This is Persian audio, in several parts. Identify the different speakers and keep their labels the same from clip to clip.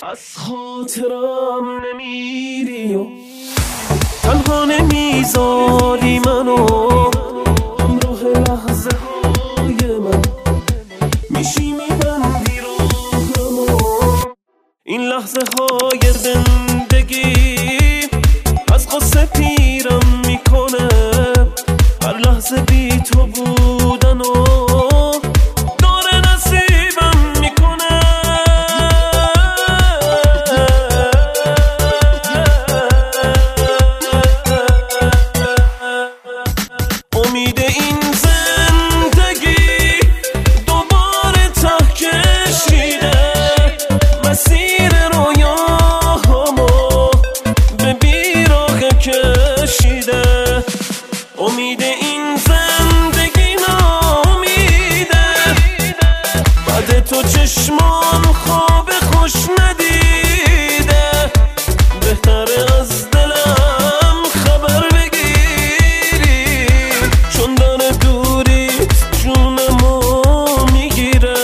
Speaker 1: از خاطرم نمیری و تنها نمیذاری منو همراه لحظه های من میشی میبندی راهمو این لحظه های زندگی از قصه پیرم میکنه هر لحظه بی تو بودن و داره نصیبم میکنه امید این زندگی دوباره ته کشیده مسیر رویاهامو به بیراغ کشیده امید این زندگی ناامیده بعد تو چشمان خواب خوش ندیده بهتره از دلم خبر بگیری چون داره دوریت جونمو میگیره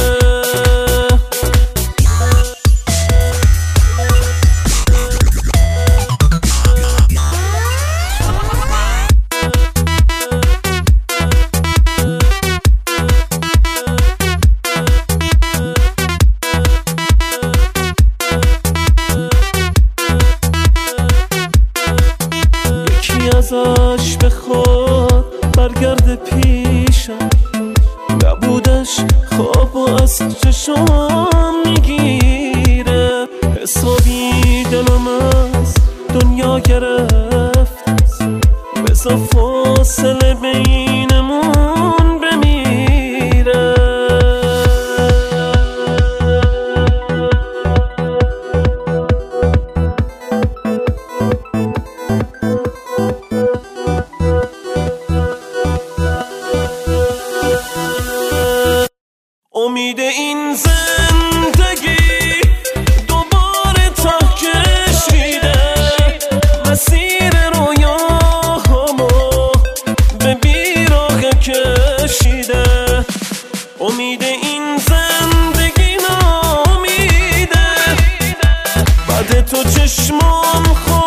Speaker 1: ازش بخواد برگرد پیشم نبودش خواب و از چشم میگیره حسابی دلم از دنیا گرفت بذار فاصله بینمون بمیره امید این زندگی دوباره ته کشیده مسیر رویاهامو به بیراغ کشیده امید این زندگی ناامیده بعد تو چشمان